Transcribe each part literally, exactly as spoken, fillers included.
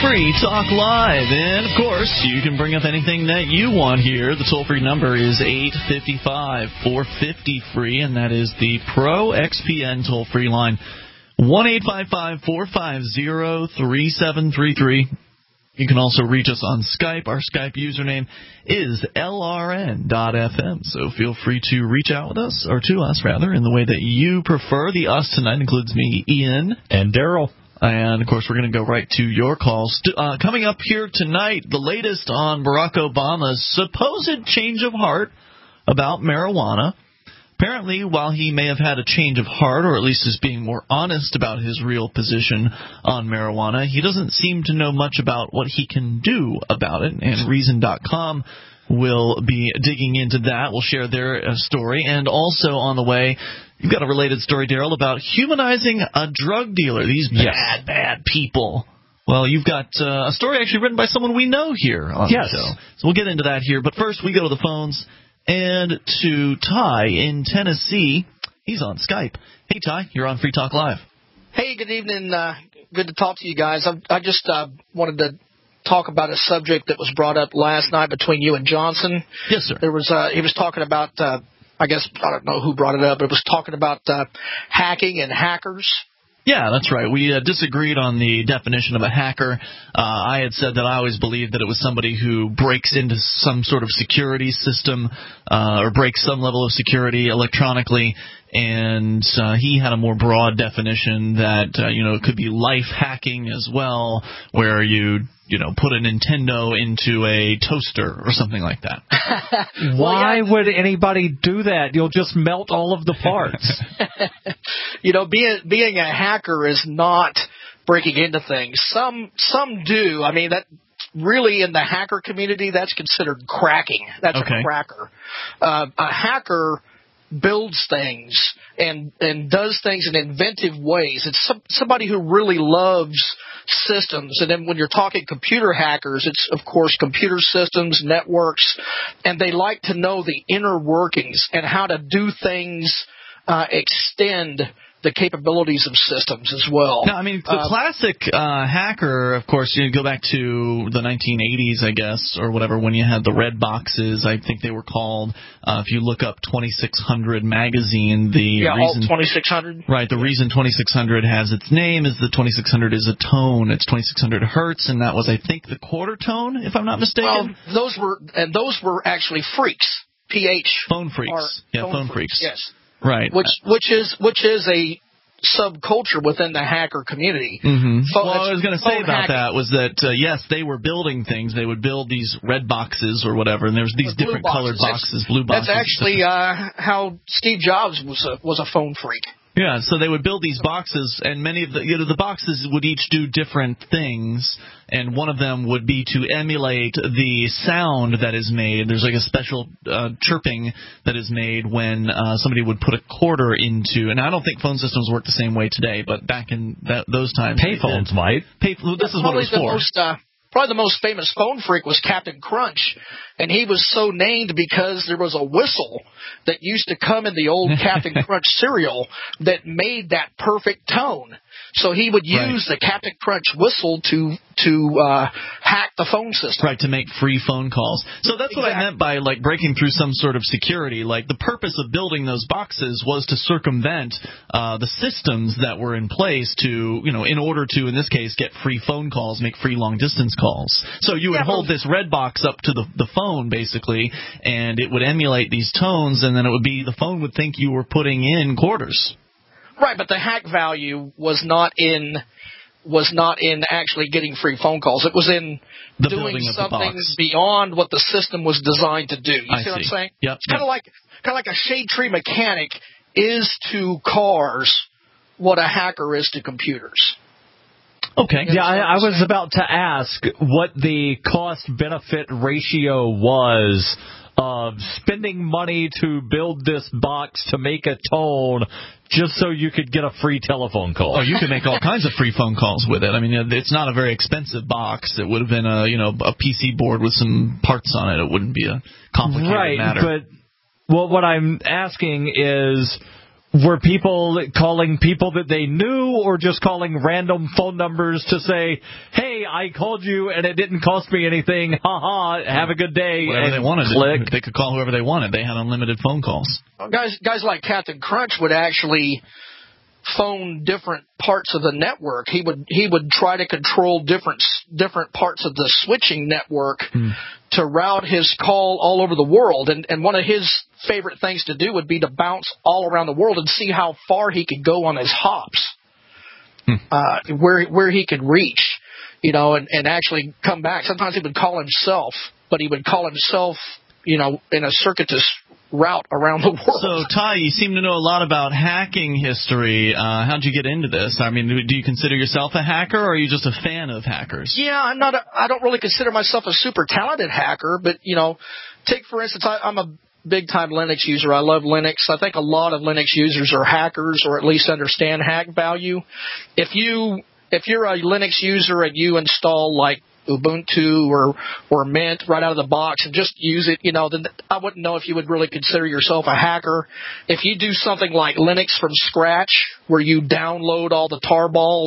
Free Talk Live. And, of course, you can bring up anything that you want here. The toll-free number is eight five five, four five zero, free, and that is the Pro X P N toll-free line, one eight five five, four five zero, three seven three three. You can also reach us on Skype. Our Skype username is L R N dot F M, so feel free to reach out with us, or to us, rather, in the way that you prefer. The us tonight includes me, Ian. And Daryl. And, of course, we're going to go right to your calls. Uh, coming up here tonight, the latest on Barack Obama's supposed change of heart about marijuana. Apparently, while he may have had a change of heart, or at least is being more honest about his real position on marijuana, he doesn't seem to know much about what he can do about it. And Reason dot com will be digging into that. We'll share their uh, story. And also on the way, you've got a related story, Daryl, about humanizing a drug dealer. These bad, yes. bad people. Well, you've got uh, a story actually written by someone we know here on yes. the show. So we'll get into that here. But first, we go to the phones. And to Ty in Tennessee. He's on Skype. Hey, Ty, you're on Free Talk Live. Hey, good evening. Uh, good to talk to you guys. I, I just uh, wanted to talk about a subject that was brought up last night between you and Johnson. Yes, sir. There was uh, he was talking about, uh, I guess, I don't know who brought it up, but it was talking about uh, hacking and hackers. Yeah, that's right. We uh, disagreed on the definition of a hacker. Uh, I had said that I always believed that it was somebody who breaks into some sort of security system uh, or breaks some level of security electronically, and uh, he had a more broad definition that, uh, you know, it could be life hacking as well, where you, you know, put a Nintendo into a toaster or something like that. Why well, yeah. would anybody do that? You'll just melt all of the parts. You know, being being a hacker is not breaking into things. Some some do. I mean, that really in the hacker community, that's considered cracking. That's okay. a cracker. Uh, a hacker builds things and and does things in inventive ways. It's some, somebody who really loves systems. And then when you're talking computer hackers, it's, of course, computer systems, networks, and they like to know the inner workings and how to do things, uh, extend the capabilities of systems as well. No, I mean, the uh, classic uh, hacker, of course, you go back to the nineteen eighties, I guess, or whatever, when you had the red boxes, I think they were called. Uh, if you look up twenty-six hundred magazine, the yeah, reason all twenty-six hundred. Right, the reason twenty-six hundred has its name is the twenty-six hundred is a tone. It's twenty-six hundred hertz, and that was, I think, the quarter tone, if I'm not mistaken. Well, those were and those were actually freaks. P H. Phone freaks. Yeah, phone, phone freaks. freaks. Yes. Right. Which which is which is a subculture within the hacker community. Mm-hmm. Well, what I was going to say about hacking. that was that, uh, yes, they were building things. They would build these red boxes or whatever, and there was these the different colored boxes, that's, blue boxes. That's actually uh, how Steve Jobs was a, was a phone freak. Yeah, so they would build these boxes, and many of the you know the boxes would each do different things, and one of them would be to emulate the sound that is made. There's like a special uh, chirping that is made when uh, somebody would put a quarter into, and I don't think phone systems work the same way today, but back in that, those times, payphones might. Pay, this is what it was the for. Most, uh, Probably the most famous phone freak was Captain Crunch, and he was so named because there was a whistle that used to come in the old Captain Crunch cereal that made that perfect tone. So he would use right. the Captain Crunch whistle to to uh, hack the phone system. Right, to make free phone calls. So that's what exactly. I meant by like breaking through some sort of security. Like the purpose of building those boxes was to circumvent uh, the systems that were in place to, you know, in order to, in this case, get free phone calls, make free long distance calls. So you would yeah, hold this red box up to the, the phone, basically, and it would emulate these tones, and then it would be, the phone would think you were putting in quarters. Right, but the hack value was not in was not in actually getting free phone calls. It was in the doing something box. beyond what the system was designed to do. You I see, see what I'm saying? Yep. It's kind of like kind of like a shade tree mechanic is to cars what a hacker is to computers. Okay. Yeah, I, I was about to ask what the cost-benefit ratio was of spending money to build this box to make a tone just so you could get a free telephone call. Oh, you can make all kinds of free phone calls with it. I mean, it's not a very expensive box. It would have been a, you know, a P C board with some parts on it. It wouldn't be a complicated right, matter. Right, but well, what I'm asking is, were people calling people that they knew, or just calling random phone numbers to say, hey, I called you and it didn't cost me anything, ha-ha, have a good day, whatever and they wanted. click. They could call whoever they wanted. They had unlimited phone calls. Well, guys, guys like Captain Crunch would actually phone different parts of the network. He would he would try to control different different parts of the switching network hmm. to route his call all over the world. And and one of his favorite things to do would be to bounce all around the world and see how far he could go on his hops, hmm. uh, where where he could reach, you know, and, and actually come back. Sometimes he would call himself, but he would call himself, you know, in a circuitous route around the world. So, Ty, you seem to know a lot about hacking history. Uh, how'd you get into this? I mean, do you consider yourself a hacker, or are you just a fan of hackers? Yeah, I'm not. A, I don't really consider myself a super talented hacker, but you know, take for instance, I, I'm a big time Linux user. I love Linux. I think a lot of Linux users are hackers, or at least understand hack value. If you if you're a Linux user and you install like Ubuntu or or Mint right out of the box and just use it, you know, then I wouldn't know if you would really consider yourself a hacker. If you do something like Linux from scratch, where you download all the tarballs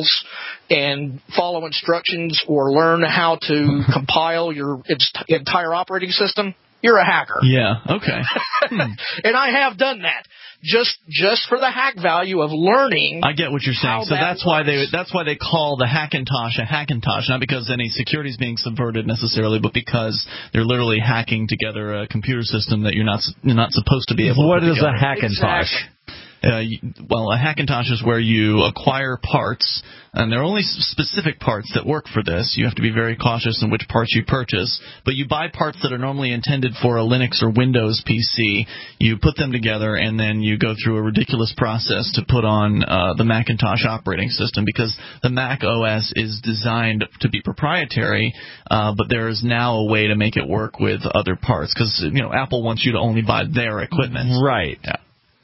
and follow instructions or learn how to compile your entire operating system, you're a hacker. Yeah, okay. hmm. And I have done that. Just just for the hack value of learning. I get what you're saying. So that that's why works. they that's why they call the Hackintosh a Hackintosh, not because any security is being subverted necessarily, but because they're literally hacking together a computer system that you're not you're not supposed to be able what to. What is together. a Hackintosh? Exactly. Uh, well, a Hackintosh is where you acquire parts, and there are only specific parts that work for this. You have to be very cautious in which parts you purchase, but you buy parts that are normally intended for a Linux or Windows P C. You put them together, and then you go through a ridiculous process to put on uh, the Macintosh operating system, because the Mac O S is designed to be proprietary, uh, but there is now a way to make it work with other parts, because you know Apple wants you to only buy their equipment. Right. Yeah.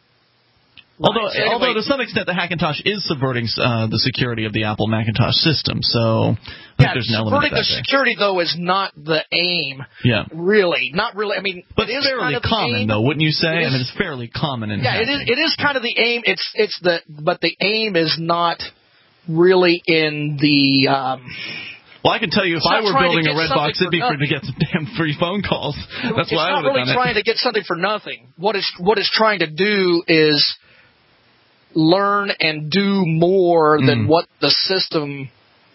Although, right. So anyway, although to some extent the Hackintosh is subverting uh, the security of the Apple Macintosh system, so I yeah, think there's an element of that subverting the there. security though is not the aim. Yeah, really, not really. I mean, but it it's is fairly kind of common, though, wouldn't you say? It is, I mean, it's fairly common in yeah, hacking. it is. It is kind of the aim. It's it's the but the aim is not really in the. Um, Well, I can tell you, if I were building a red box, it'd be for to get some damn free phone calls. That's it's why I would have really done it. It's not really trying to get something for nothing. What it's what it's trying to do is learn and do more mm. than what the system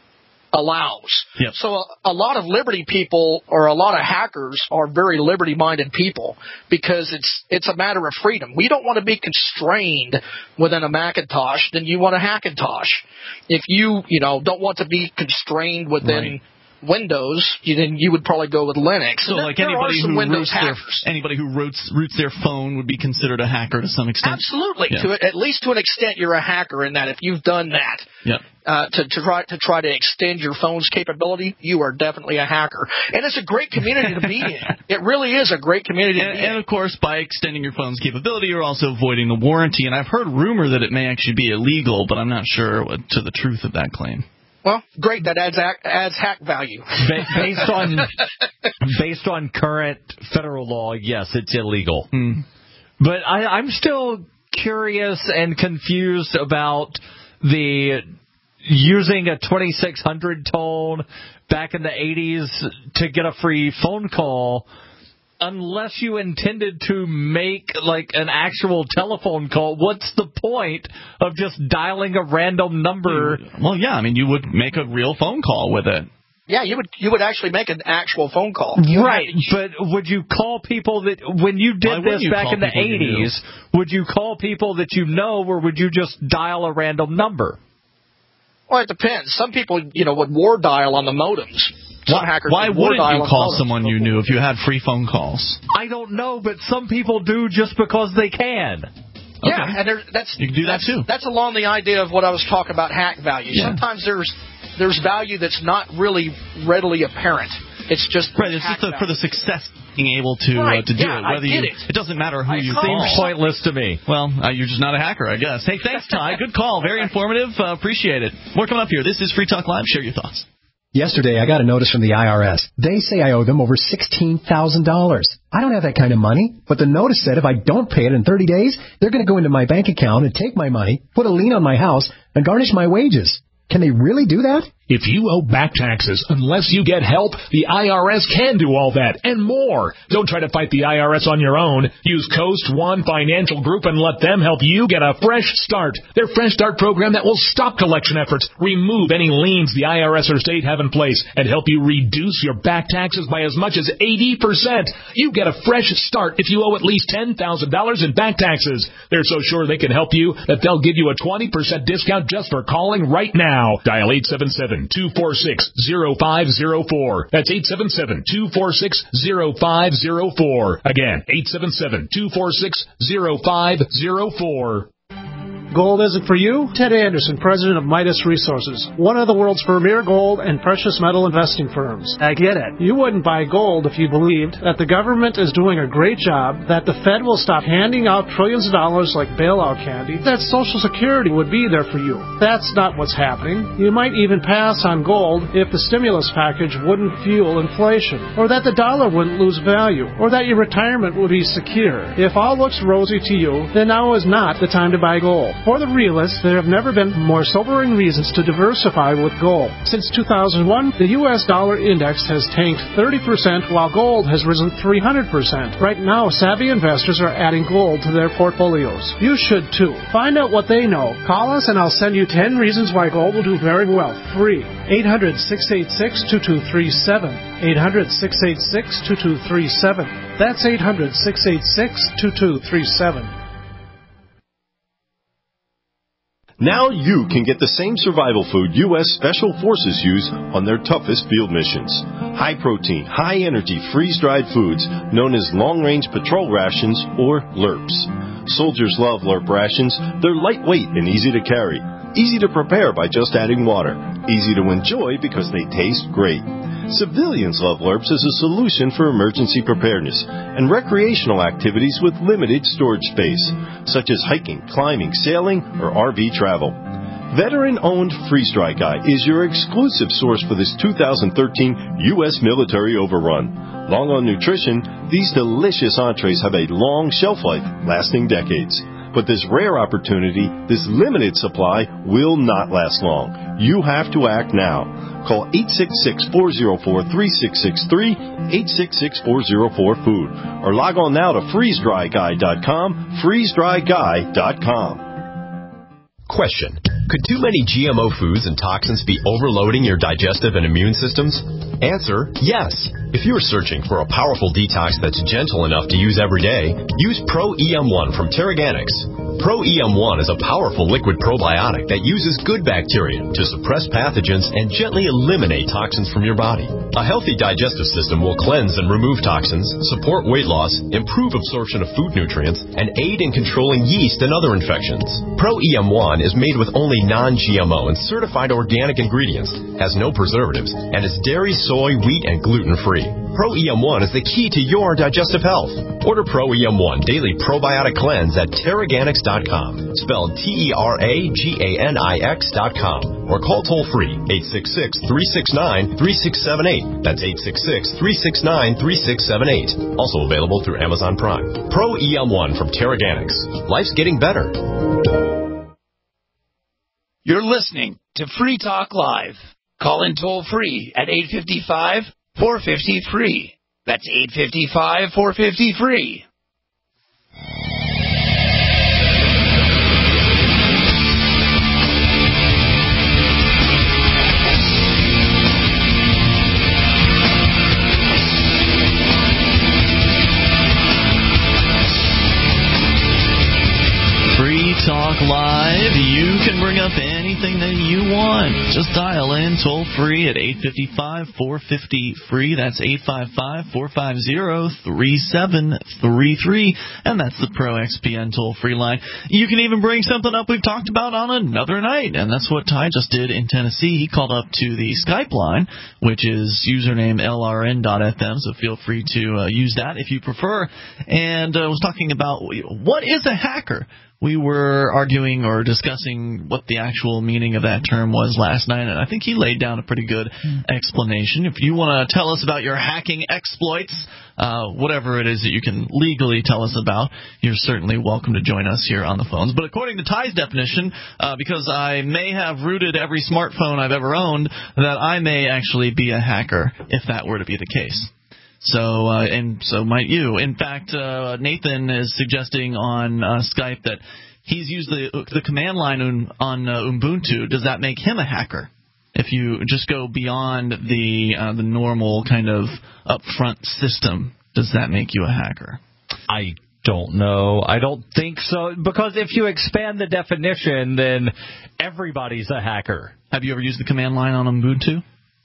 allows. Yep. So a, a lot of liberty people or a lot of hackers are very liberty-minded people, because it's it's a matter of freedom. We don't want to be constrained within a Macintosh, then you want a Hackintosh. If you, you know, don't want to be constrained within right. Windows, you, then you would probably go with Linux. So, there, like there anybody who Windows roots their, anybody who roots roots their phone would be considered a hacker to some extent. Absolutely, yeah. to at least to an extent, you're a hacker in that if you've done that. Yep. Uh, to, to try to try to extend your phone's capability, you are definitely a hacker, and it's a great community to be in. It really is a great community and, to be and in. of course, by extending your phone's capability, you're also voiding the warranty. And I've heard rumor that it may actually be illegal, but I'm not sure what, to the truth of that claim. Well, great. That adds adds hack value. Based on based on current federal law, yes, it's illegal. Mm. But I, I'm still curious and confused about the using a twenty-six hundred tone back in the eighties to get a free phone call, unless you intended to make like an actual telephone call. What's the point of just dialing a random number? Well, yeah, I mean, you would make a real phone call with it. Yeah, you would you would actually make an actual phone call. You right, but would you call people that, when you did Why this you back in the eighties, would you call people that you know, or would you just dial a random number? Well, it depends. Some people, you know, would war dial on the modems. Some hackers Why would wouldn't war you dial call on someone you knew if you had free phone calls? I don't know, but some people do just because they can. Yeah, okay. and there, that's you can do that that's, too. That's along the idea of what I was talking about, hack value. Yeah. Sometimes there's there's value that's not really readily apparent. It's just right. It's just a, for the success of being able to right. uh, to do yeah, it. Whether I get you, it. it doesn't matter who I you call. Seems pointless to me. Well, uh, you're just not a hacker, I guess. Hey, thanks, Ty. Good call. Very informative. Uh, appreciate it. More coming up here. This is Free Talk Live. Share your thoughts. Yesterday, I got a notice from the I R S. They say I owe them over sixteen thousand dollars. I don't have that kind of money, but the notice said if I don't pay it in thirty days, they're going to go into my bank account and take my money, put a lien on my house, and garnish my wages. Can they really do that? If you owe back taxes, unless you get help, the I R S can do all that and more. Don't try to fight the I R S on your own. Use Coast One Financial Group and let them help you get a fresh start. Their Fresh Start program that will stop collection efforts, remove any liens the I R S or state have in place, and help you reduce your back taxes by as much as eighty percent. You get a fresh start if you owe at least ten thousand dollars in back taxes. They're so sure they can help you that they'll give you a twenty percent discount just for calling right now. Dial eight seven seven, two four six, zero five zero four. That's eight seven seven, two four six, zero five zero four. Again, eight seven seven, two four six, zero five zero four. Gold isn't for you? Ted Anderson, president of Midas Resources, one of the world's premier gold and precious metal investing firms. I get it. You wouldn't buy gold if you believed that the government is doing a great job, that the Fed will stop handing out trillions of dollars like bailout candy, that Social Security would be there for you. That's not what's happening. You might even pass on gold if the stimulus package wouldn't fuel inflation, or that the dollar wouldn't lose value, or that your retirement would be secure. If all looks rosy to you, then now is not the time to buy gold. For the realists, there have never been more sobering reasons to diversify with gold. Since two thousand one, the U S dollar index has tanked thirty percent while gold has risen three hundred percent. Right now, savvy investors are adding gold to their portfolios. You should too. Find out what they know. Call us and I'll send you ten reasons why gold will do very well. Free. eight hundred, six eight six, two two three seven. eight hundred, six eight six, two two three seven. That's eight hundred, six eight six, two two three seven. Now you can get the same survival food U S Special Forces use on their toughest field missions. High-protein, high-energy, freeze-dried foods known as long-range patrol rations, or L R Ps. Soldiers love L R P rations. They're lightweight and easy to carry. Easy to prepare by just adding water. Easy to enjoy because they taste great. Civilians love L R Ps as a solution for emergency preparedness and recreational activities with limited storage space, such as hiking, climbing, sailing, or R V travel. Veteran-owned Freeze Dry Guy is your exclusive source for this two thousand thirteen U S military overrun. Long on nutrition, these delicious entrees have a long shelf life, lasting decades. But this rare opportunity, this limited supply, will not last long. You have to act now. Call eight six six, four zero four, three six six three, eight six six, four zero four, food, or log on now to freeze dry guy dot com, freeze dry guy dot com. Question. Could too many G M O foods and toxins be overloading your digestive and immune systems? Answer, yes. If you're searching for a powerful detox that's gentle enough to use every day, use Pro E M one from Terraganics. Pro E M one is a powerful liquid probiotic that uses good bacteria to suppress pathogens and gently eliminate toxins from your body. A healthy digestive system will cleanse and remove toxins, support weight loss, improve absorption of food nutrients, and aid in controlling yeast and other infections. Pro E M one is made with only non-G M O and certified organic ingredients, has no preservatives, and is dairy, soy, wheat, and gluten-free. Pro E M one is the key to your digestive health. Order Pro E M one Daily Probiotic Cleanse at Terraganics dot com, spelled T E R A G A N I X dot com, or call toll-free eight six six, three six nine, three six seven eight. That's eight six six, three six nine, three six seven eight. Also available through Amazon Prime. Pro E M one from Terraganics. Life's getting better. You're listening to Free Talk Live. Call in toll-free at eight five five, four five zero, free. That's eight five five, four five zero, free. Free Talk Live. You can bring up anything that you want. Just dial in toll free at eight five five, four five zero, free. That's eight five five, four five zero, three seven three three. And that's the Pro X P N toll free line. You can even bring something up we've talked about on another night. And that's what Ty just did in Tennessee. He called up to the Skype line, which is username L R N dot F M. So feel free to uh, use that if you prefer. And uh, was talking about what is a hacker? we were arguing or discussing what the actual meaning of that term was last night, and I think he laid down a pretty good explanation. If you want to tell us about your hacking exploits, uh, whatever it is that you can legally tell us about, you're certainly welcome to join us here on the phones. But according to Ty's definition, uh, because I may have rooted every smartphone I've ever owned, that I may actually be a hacker if that were to be the case. So, uh, and so might you. In fact, uh, Nathan is suggesting on uh, Skype that he's used the the command line on, on uh, Ubuntu. Does that make him a hacker? If you just go beyond the uh, the normal kind of upfront system, does that make you a hacker? I don't know. I don't think so. Because if you expand the definition, then everybody's a hacker. Have you ever used the command line on Ubuntu?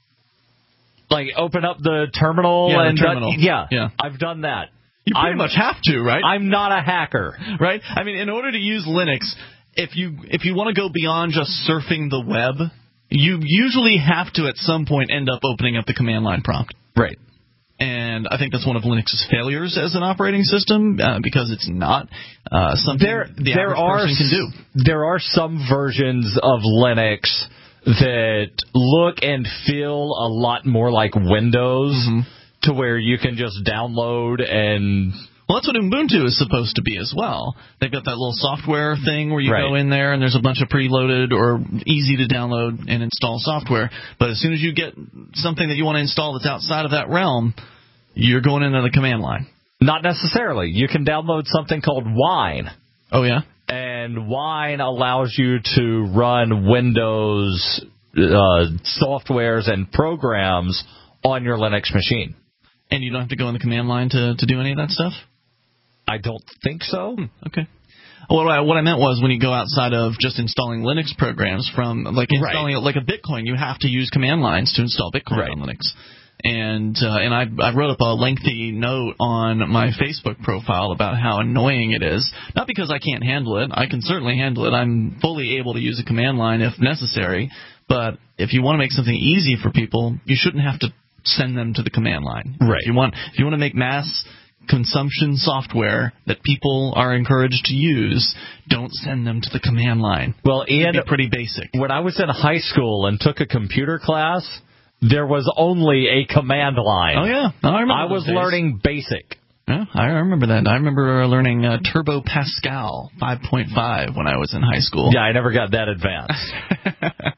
Like, open up the terminal? Yeah, and the terminal. That, yeah, yeah, I've done that. You pretty I'm, much have to, right? I'm not a hacker. Right? I mean, in order to use Linux, if you if you want to go beyond just surfing the web, you usually have to at some point end up opening up the command line prompt. Right. And I think that's one of Linux's failures as an operating system, uh, because it's not uh, something there, the there average are, person can do. There are some versions of Linux that look and feel a lot more like Windows, mm-hmm. to where you can just download and... Well, that's what Ubuntu is supposed to be as well. They've got that little software thing where you right. go in there and there's a bunch of preloaded or easy to download and install software. But as soon as you get something that you want to install that's outside of that realm, you're going into the command line. Not necessarily. You can download something called Wine. Oh, yeah? And Wine allows you to run Windows uh, softwares and programs on your Linux machine. And you don't have to go in the command line to, to do any of that stuff? I don't think so. Hmm, okay. What I, what I meant was when you go outside of just installing Linux programs from, like installing right. like a Bitcoin, you have to use command lines to install Bitcoin right. on Linux. And uh, and I, I wrote up a lengthy note on my Facebook profile about how annoying it is. Not because I can't handle it. I can certainly handle it. I'm fully able to use a command line if necessary. But if you want to make something easy for people, you shouldn't have to send them to the command line. Right. If you want, if you want to make mass consumption software that people are encouraged to use, don't send them to the command line. Well, and It'd be pretty basic. When I was in high school and took a computer class, there was only a command line. Oh, yeah. No, I remember I was days. learning BASIC. Yeah, I remember that. I remember learning uh, Turbo Pascal five point five when I was in high school. Yeah, I never got that advanced.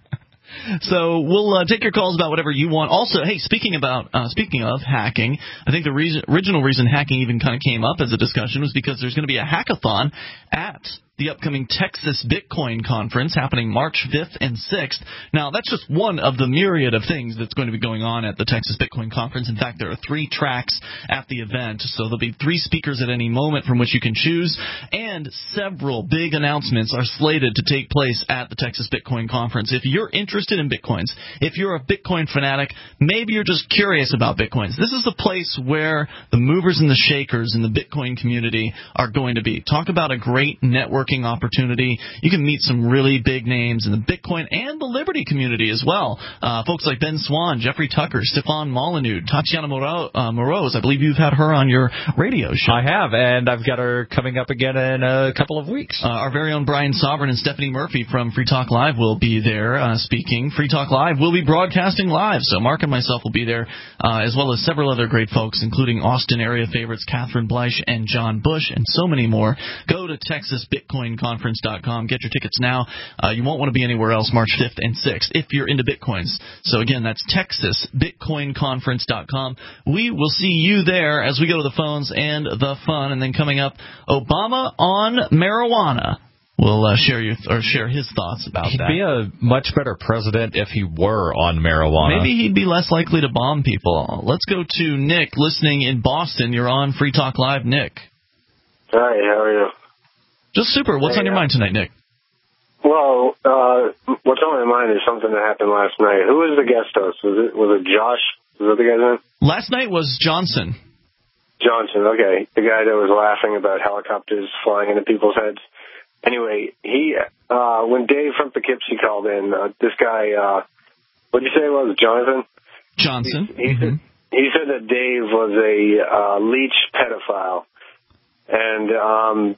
So we'll uh, take your calls about whatever you want. Also, hey, speaking about uh, speaking of hacking, I think the reason, original reason hacking even kind of came up as a discussion was because there's going to be a hackathon at the upcoming Texas Bitcoin Conference happening March fifth and sixth. Now, that's just one of the myriad of things that's going to be going on at the Texas Bitcoin Conference. In fact, there are three tracks at the event, so there'll be three speakers at any moment from which you can choose, and several big announcements are slated to take place at the Texas Bitcoin Conference. If you're interested in Bitcoins, if you're a Bitcoin fanatic, maybe you're just curious about Bitcoins, this is the place where the movers and the shakers in the Bitcoin community are going to be. Talk about a great network opportunity. You can meet some really big names in the Bitcoin and the Liberty community as well. Uh, folks like Ben Swan, Jeffrey Tucker, Stefan Molyneux, Tatiana Moreau, uh, Moroz. I believe you've had her on your radio show. I have, and I've got her coming up again in a couple of weeks. Uh, our very own Brian Sovereign and Stephanie Murphy from Free Talk Live will be there uh, speaking. Free Talk Live will be broadcasting live, so Mark and myself will be there, uh, as well as several other great folks, including Austin area favorites Catherine Bleich and John Bush, and so many more. Go to Texas Bitcoin Conference dot com. Get your tickets now. Uh, you won't want to be anywhere else March fifth and sixth if you're into Bitcoins. So again, that's Texas Bitcoin Conference dot com. We will see you there as we go to the phones and the fun. And then coming up, Obama on marijuana. We'll uh, share your or share his thoughts about he'd that. He'd be a much better president if he were on marijuana. Maybe he'd be less likely to bomb people. Let's go to Nick, listening in Boston. You're on Free Talk Live, Nick. Hi, how are you? Just super. What's hey, on your uh, mind tonight, Nick? Well, uh, what's on my mind is something that happened last night. Who was the guest host? Was it was it Josh? Was that the guy's name? Last night was Johnson. Johnson, okay. The guy that was laughing about helicopters flying into people's heads. Anyway, he uh, when Dave from Poughkeepsie called in, uh, this guy, uh, what did you say it was, Jonathan? Johnson. He, he, mm-hmm. said, he said that Dave was a uh, leech pedophile. And um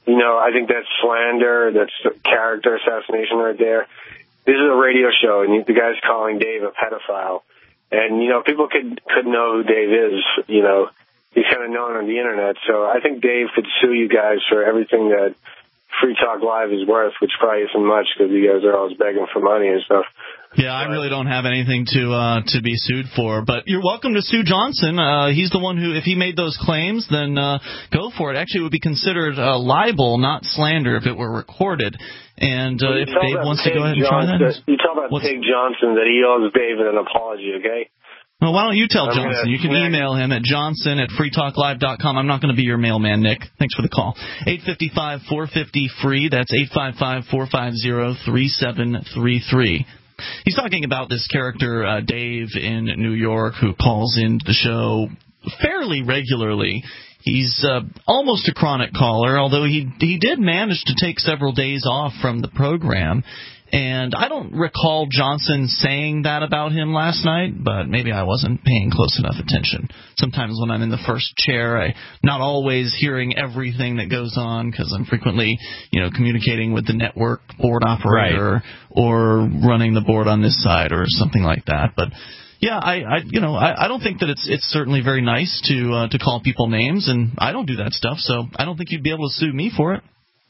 you know, I think that's slander. That's character assassination right there. This is a radio show, and the guy's calling Dave a pedophile. And, you know, people could, could know who Dave is, you know. He's kind of known on the Internet. So I think Dave could sue you guys for everything that Free Talk Live is worth, which probably isn't much because you guys are always begging for money and stuff. Yeah, I really don't have anything to uh, to be sued for, but you're welcome to sue Johnson. Uh, he's the one who, if he made those claims, then uh, go for it. Actually, it would be considered uh, libel, not slander, if it were recorded. And uh, well, if Dave wants Pig to go ahead and Johnson, try that, you tell that Pig Johnson that he owes Dave an apology, okay? Well, why don't you tell I'm Johnson? Gonna, you can email him at johnson at free talk live dot com. I'm not going to be your mailman, Nick. Thanks for the call. eight five five, four five zero, free. That's eight five five, four five zero, three seven three three. He's talking about this character, uh, Dave, in New York, who calls into the show fairly regularly. He's uh, almost a chronic caller, although he he did manage to take several days off from the program. And I don't recall Johnson saying that about him last night, but maybe I wasn't paying close enough attention. Sometimes when I'm in the first chair, I'm not always hearing everything that goes on because I'm frequently, you know, communicating with the network board operator right. or running the board on this side or something like that. But yeah, I, I you know, I, I don't think that it's it's certainly very nice to uh, to call people names, and I don't do that stuff, so I don't think you'd be able to sue me for it.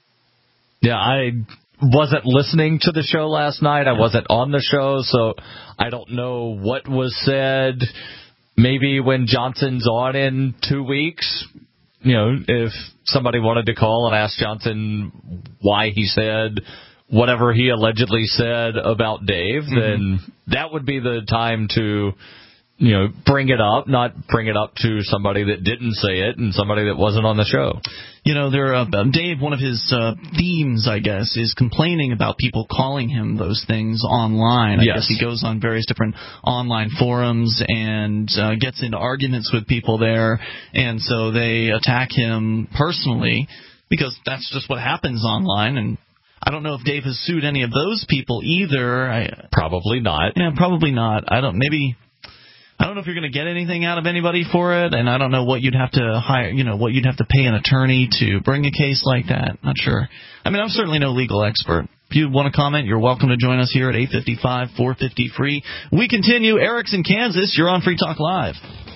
Yeah, I wasn't listening to the show last night. I wasn't on the show, so I don't know what was said. Maybe when Johnson's on in two weeks, you know, if somebody wanted to call and ask Johnson why he said whatever he allegedly said about Dave, mm-hmm. then that would be the time to, you know, bring it up, not bring it up to somebody that didn't say it and somebody that wasn't on the show. You know, there, uh, Dave, one of his uh, themes, I guess, is complaining about people calling him those things online. I yes. guess he goes on various different online forums and uh, gets into arguments with people there, and so they attack him personally because that's just what happens online. And I don't know if Dave has sued any of those people either. I, probably not. Yeah, probably not. I don't. Maybe. I don't know if you're going to get anything out of anybody for it, and I don't know what you'd have to hire, you know, what you'd have to pay an attorney to bring a case like that. Not sure. I mean, I'm certainly no legal expert. If you want to comment, you're welcome to join us here at eight five five, four five zero, free. We continue. Eric's in Kansas. You're on Free Talk Live.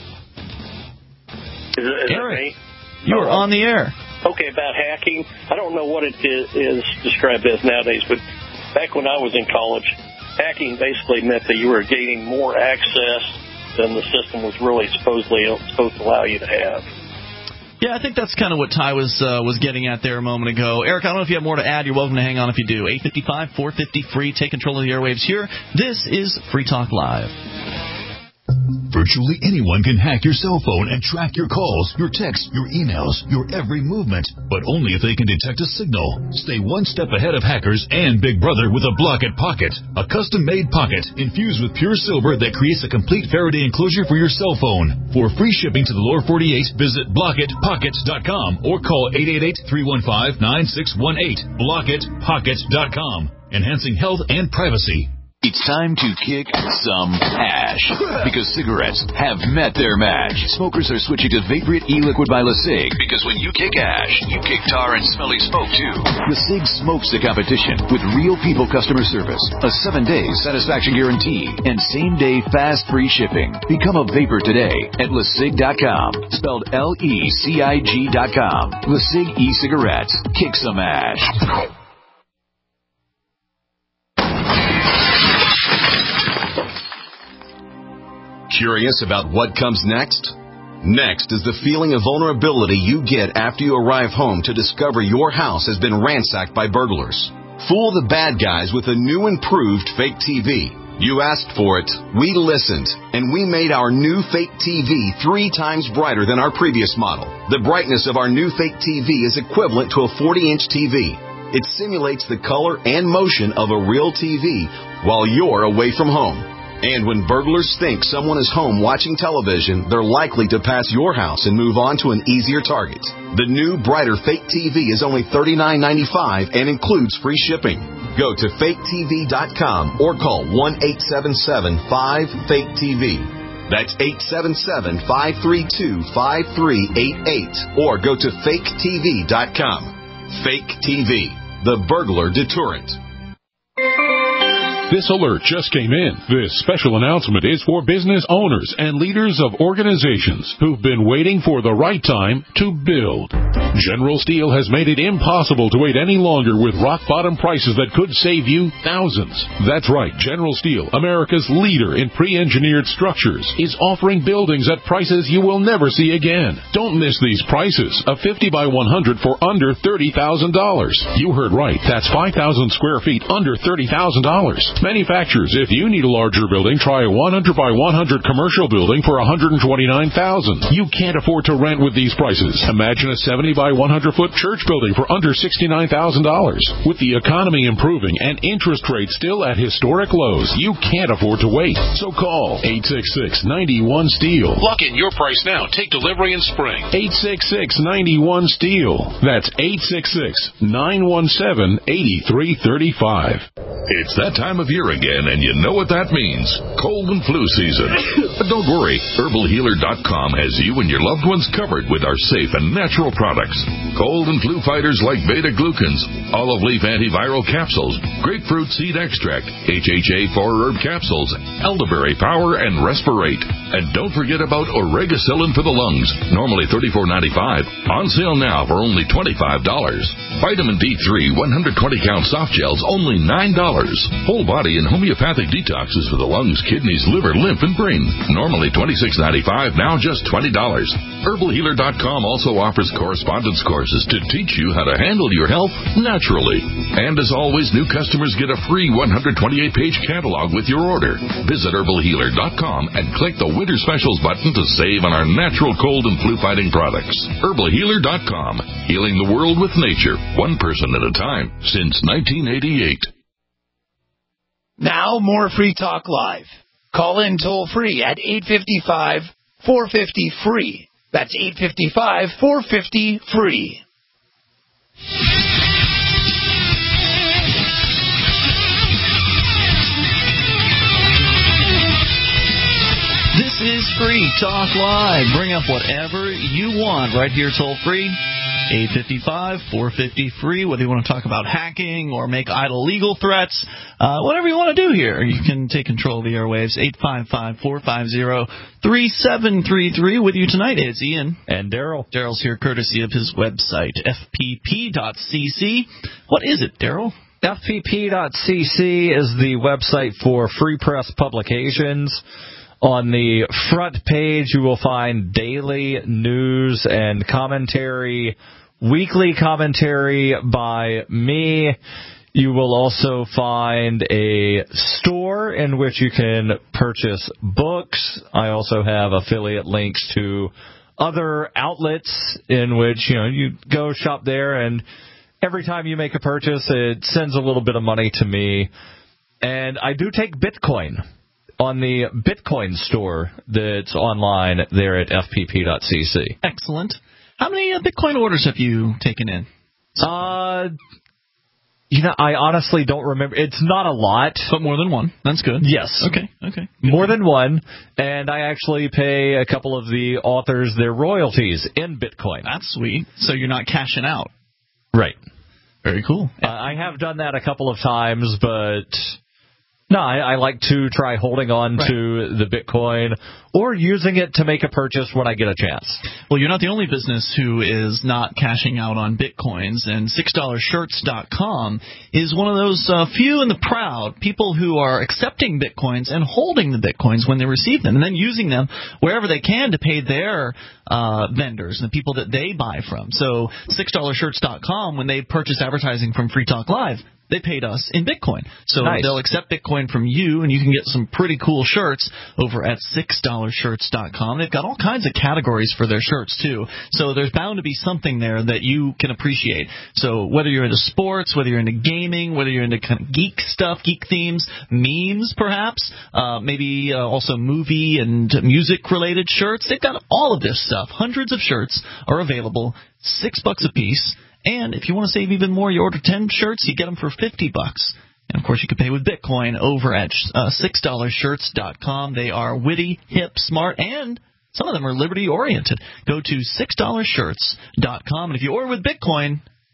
Is it, is Eric, it me? you are on the air. Okay, about hacking. I don't know what it is, is described as nowadays, but back when I was in college, hacking basically meant that you were gaining more access than the system was really supposedly supposed to allow you to have. Yeah, I think that's kind of what Ty was uh, was getting at there a moment ago. Eric, I don't know if you have more to add. You're welcome to hang on if you do. eight five five, four five zero, free. Take control of the airwaves here. This is Free Talk Live. Virtually anyone can hack your cell phone and track your calls, your texts, your emails, your every movement, but only if they can detect a signal. Stay one step ahead of hackers and Big Brother with a Blockit Pocket, a custom-made pocket infused with pure silver that creates a complete Faraday enclosure for your cell phone. For free shipping to the lower forty-eight, visit blockit pockets dot com or call eight eight eight, three one five, nine six one eight. blockit pockets dot com, enhancing health and privacy. It's time to kick some ash because cigarettes have met their match. Smokers are switching to Vaporite e-liquid by LeSig because when you kick ash, you kick tar and smelly smoke too. LeSig smokes the competition with real people customer service, a seven-day satisfaction guarantee, and same-day fast free shipping. Become a vapor today at LeSig dot com, spelled L E C I G dot com. LeSig e-cigarettes. Kick some ash. Curious about what comes next? Next is the feeling of vulnerability you get after you arrive home to discover your house has been ransacked by burglars. Fool the bad guys with a new improved fake T V. You asked for it, we listened, and we made our new fake T V three times brighter than our previous model. The brightness of our new fake T V is equivalent to a forty-inch T V. It simulates the color and motion of a real T V while you're away from home. And when burglars think someone is home watching television, they're likely to pass your house and move on to an easier target. The new, brighter fake T V is only thirty-nine ninety-five and includes free shipping. Go to fake T V dot com or call one eight seven seven, five, fake T V. That's eight seven seven, five three two, five three eight eight. Or go to fake T V dot com. Fake T V, the burglar deterrent. This alert just came in. This special announcement is for business owners and leaders of organizations who've been waiting for the right time to build. General Steel has made it impossible to wait any longer with rock-bottom prices that could save you thousands. That's right. General Steel, America's leader in pre-engineered structures, is offering buildings at prices you will never see again. Don't miss these prices. A fifty by one hundred for under thirty thousand dollars. You heard right. That's five thousand square feet under thirty thousand dollars. Manufacturers, if you need a larger building, try a one hundred by one hundred commercial building for one hundred twenty-nine thousand dollars. You can't afford to rent with these prices. Imagine a seventy by one hundred foot church building for under sixty-nine thousand dollars. With the economy improving and interest rates still at historic lows, you can't afford to wait. So call eight six six, nine one, STEEL. Lock in your price now. Take delivery in spring. eight six six, nine one, STEEL. That's eight six six, nine one seven, eight three three five. It's that time of year again, and you know what that means. Cold and flu season. But don't worry, herbal healer dot com has you and your loved ones covered with our safe and natural products. Cold and flu fighters like beta-glucans, olive leaf antiviral capsules, grapefruit seed extract, H H A four herb capsules, elderberry power, and respirate. And don't forget about Oregacillin for the lungs, normally thirty-four ninety-five, on sale now for only twenty-five dollars. Vitamin D three one hundred twenty count soft gels, only nine dollars. Whole body and homeopathic detoxes for the lungs, kidneys, liver, lymph, and brain. Normally twenty-six ninety-five, now just twenty dollars. herbal healer dot com also offers correspondence courses to teach you how to handle your health naturally. And as always, new customers get a free one hundred twenty-eight page catalog with your order. Visit herbal healer dot com and click the Winter Specials button to save on our natural cold and flu fighting products. herbal healer dot com, healing the world with nature, one person at a time, since nineteen eighty-eight. Now, more Free Talk Live. Call in toll-free at eight five five, four five zero, free. That's eight five five, four five zero, free. This is Free Talk Live. Bring up whatever you want right here toll-free. eight five five, four five zero, free, whether you want to talk about hacking or make idle legal threats, uh, whatever you want to do here, you can take control of the airwaves. eight five five, four five zero, three seven three three. With you tonight, it's Ian. And Daryl. Daryl's here courtesy of his website, F P P dot C C. What is it, Daryl? F P P dot C C is the website for Free Press Publications. On the front page, you will find daily news and commentary, weekly commentary by me. You will also find a store in which you can purchase books. I also have affiliate links to other outlets in which, you know, you go shop there, and every time you make a purchase, it sends a little bit of money to me. And I do take Bitcoin on the Bitcoin store that's online there at F P P dot C C. Excellent. How many uh, Bitcoin orders have you taken in? Uh, you know, I honestly don't remember. It's not a lot. But more than one. That's good. Yes. Okay, okay. More than one. And I actually pay a couple of the authors their royalties in Bitcoin. That's sweet. So you're not cashing out. Right. Very cool. Uh, I have done that a couple of times, but no, I, I like to try holding on right. to the Bitcoin or using it to make a purchase when I get a chance. Well, you're not the only business who is not cashing out on Bitcoins, and six dollar shirts dot com is one of those uh, few and the proud people who are accepting Bitcoins and holding the Bitcoins when they receive them, and then using them wherever they can to pay their uh, vendors and the people that they buy from. So six dollar shirts dot com, when they purchase advertising from Free Talk Live, they paid us in Bitcoin. So nice. They'll accept Bitcoin from you, and you can get some pretty cool shirts over at six dollar shirts dot com. They've got all kinds of categories for their shirts, too. So there's bound to be something there that you can appreciate. So whether you're into sports, whether you're into gaming, whether you're into kind of geek stuff, geek themes, memes perhaps, uh, maybe uh, also movie and music-related shirts, they've got all of this stuff. Hundreds of shirts are available, six bucks a piece. And if you want to save even more, you order ten shirts, you get them for fifty bucks. And, of course, you can pay with Bitcoin over at uh, six dollar shirts dot com. They are witty, hip, smart, and some of them are liberty-oriented. Go to six dollar shirts dot com, and if you order with Bitcoin,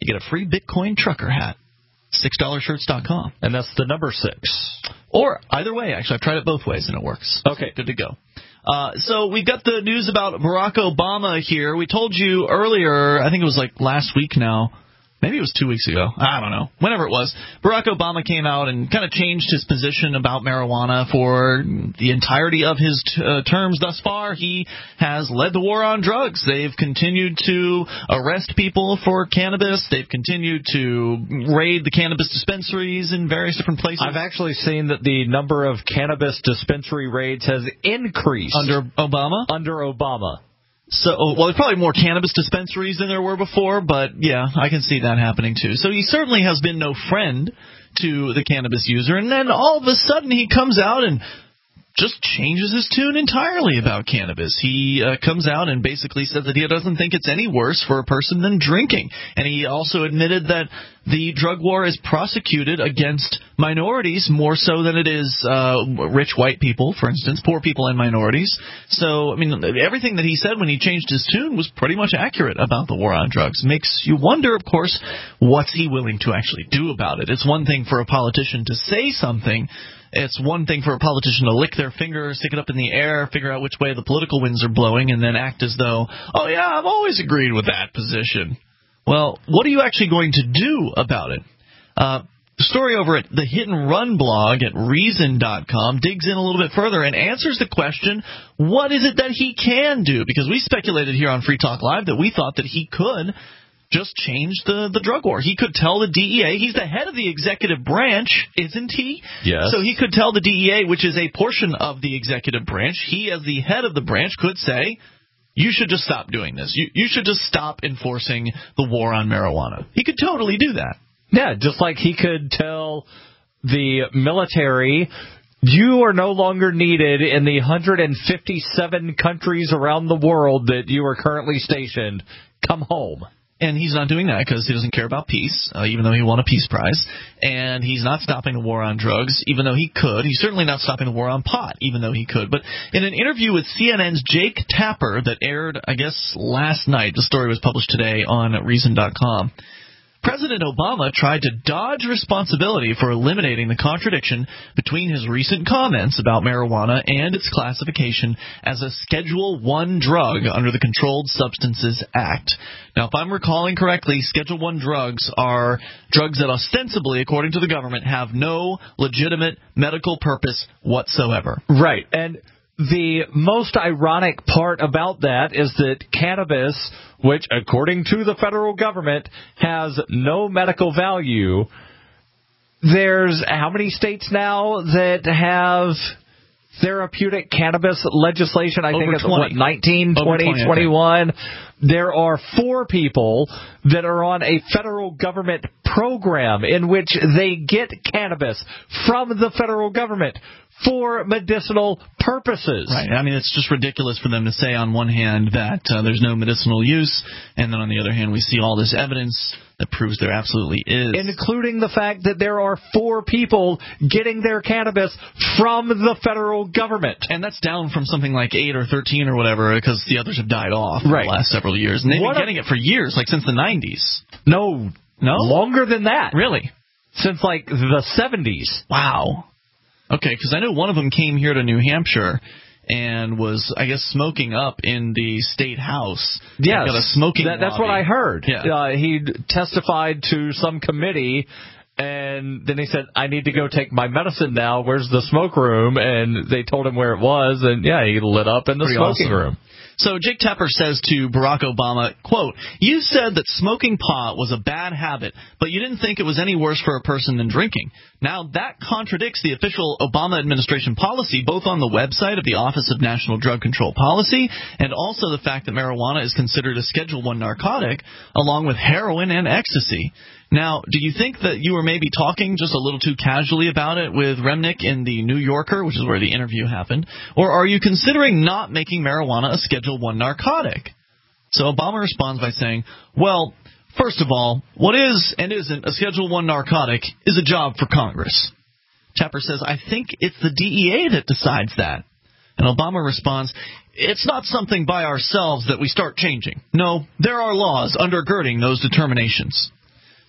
you get a free Bitcoin trucker hat. six dollar shirts dot com. And that's the number six. Or either way, actually. I've tried it both ways, and it works. Okay. Good to go. Uh, so we've got the news about Barack Obama here. We told you earlier, I think it was like last week now, maybe it was two weeks ago, I don't know, whenever it was, Barack Obama came out and kind of changed his position about marijuana for the entirety of his t- uh, terms thus far. He has led the war on drugs. They've continued to arrest people for cannabis. They've continued to raid the cannabis dispensaries in various different places. I've actually seen that the number of cannabis dispensary raids has increased. Under Obama? Under Obama. So, well, there's probably more cannabis dispensaries than there were before, but yeah, I can see that happening too. So he certainly has been no friend to the cannabis user, and then all of a sudden he comes out and just changes his tune entirely about cannabis. He uh, comes out and basically said that he doesn't think it's any worse for a person than drinking. And he also admitted that the drug war is prosecuted against minorities more so than it is uh, rich white people, for instance, poor people and minorities. So, I mean, everything that he said when he changed his tune was pretty much accurate about the war on drugs. Makes you wonder, of course, what's he willing to actually do about it? It's one thing for a politician to say something. It's one thing for a politician to lick their finger, stick it up in the air, figure out which way the political winds are blowing, and then act as though, oh, yeah, I've always agreed with that position. Well, what are you actually going to do about it? Uh, the story over at the Hit and Run blog at Reason dot com digs in a little bit further and answers the question, what is it that he can do? Because we speculated here on Free Talk Live that we thought that he could just change the, the drug war. He could tell the D E A, he's the head of the executive branch, isn't he? Yes. So he could tell the D E A, which is a portion of the executive branch, he as the head of the branch could say, you should just stop doing this. You, you should just stop enforcing the war on marijuana. He could totally do that. Yeah, just like he could tell the military, you are no longer needed in the one hundred fifty-seven countries around the world that you are currently stationed. Come home. And he's not doing that because he doesn't care about peace, uh, even though he won a peace prize. And he's not stopping the war on drugs, even though he could. He's certainly not stopping the war on pot, even though he could. But in an interview with C N N's Jake Tapper that aired, I guess, last night, the story was published today on Reason dot com, President Obama tried to dodge responsibility for eliminating the contradiction between his recent comments about marijuana and its classification as a Schedule one drug under the Controlled Substances Act. Now, if I'm recalling correctly, Schedule one drugs are drugs that ostensibly, according to the government, have no legitimate medical purpose whatsoever. Right. And the most ironic part about that is that cannabis, which according to the federal government has no medical value, there's how many states now that have therapeutic cannabis legislation? I Over think it's twenty. what, nineteen, Over twenty, twenty, twenty-one. There are four people that are on a federal government program in which they get cannabis from the federal government for medicinal purposes. Right. I mean, it's just ridiculous for them to say on one hand that uh, there's no medicinal use, and then on the other hand we see all this evidence that proves there absolutely is. Including the fact that there are four people getting their cannabis from the federal government. And that's down from something like eight or thirteen or whatever, because the others have died off right. in the last several years. And they've what been getting a, it for years, like since the nineties. No. No? Longer than that. Really? Since like the seventies. Wow. Okay, because I know one of them came here to New Hampshire and was, I guess, smoking up in the state house. Yes, got a smoking that, that's lobby. what I heard. Yeah. Uh, he testified to some committee, and then he said, I need to go take my medicine now. Where's the smoke room? And they told him where it was, and, yeah, he lit up in the Pretty smoking awesome. room. So Jake Tapper says to Barack Obama, quote, you said that smoking pot was a bad habit, but you didn't think it was any worse for a person than drinking. Now, that contradicts the official Obama administration policy, both on the website of the Office of National Drug Control Policy and also the fact that marijuana is considered a Schedule one narcotic, along with heroin and ecstasy. Now, do you think that you were maybe talking just a little too casually about it with Remnick in the New Yorker, which is where the interview happened, or are you considering not making marijuana a Schedule one narcotic? So Obama responds by saying, well, first of all, what is and isn't a Schedule one narcotic is a job for Congress. Tapper says, I think it's the D E A that decides that. And Obama responds, it's not something by ourselves that we start changing. No, there are laws undergirding those determinations.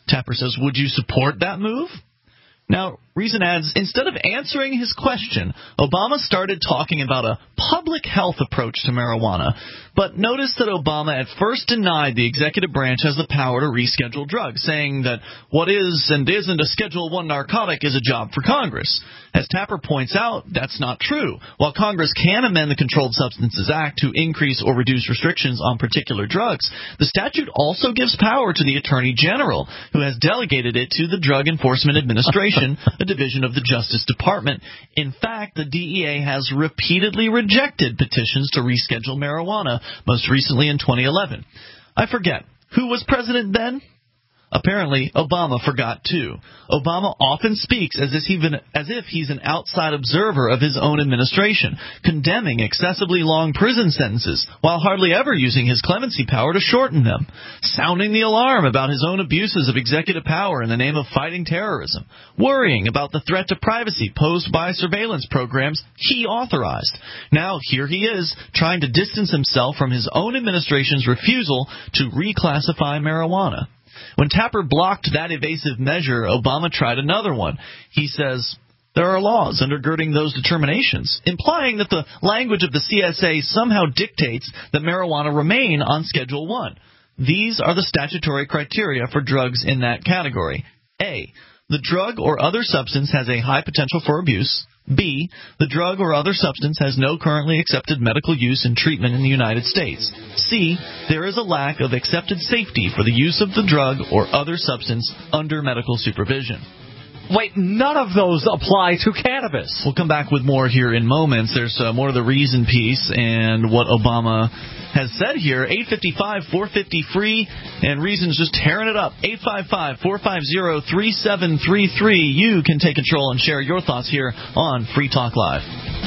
Tapper says, would you support that move? Now, Reason adds, instead of answering his question, Obama started talking about a public health approach to marijuana. But notice that Obama at first denied the executive branch has the power to reschedule drugs, saying that what is and isn't a Schedule one narcotic is a job for Congress. As Tapper points out, that's not true. While Congress can amend the Controlled Substances Act to increase or reduce restrictions on particular drugs, the statute also gives power to the Attorney General, who has delegated it to the Drug Enforcement Administration, a division of the Justice Department. In fact, the D E A has repeatedly rejected petitions to reschedule marijuana, most recently in twenty eleven. I forget, who was president then? Apparently, Obama forgot too. Obama often speaks as if, even, as if he's an outside observer of his own administration, condemning excessively long prison sentences, while hardly ever using his clemency power to shorten them, sounding the alarm about his own abuses of executive power in the name of fighting terrorism, worrying about the threat to privacy posed by surveillance programs he authorized. Now here he is, trying to distance himself from his own administration's refusal to reclassify marijuana. When Tapper blocked that evasive measure, Obama tried another one. He says, there are laws undergirding those determinations, implying that the language of the C S A somehow dictates that marijuana remain on Schedule one. These are the statutory criteria for drugs in that category. A, the drug or other substance has a high potential for abuse. B, the drug or other substance has no currently accepted medical use and treatment in the United States. C, there is a lack of accepted safety for the use of the drug or other substance under medical supervision. Wait, none of those apply to cannabis. We'll come back with more here in moments. There's uh, more of the Reason piece and what Obama has said here. eight five five, four five zero, free, and Reason's just tearing it up. eight five five, four five zero, three seven three three. You can take control and share your thoughts here on Free Talk Live.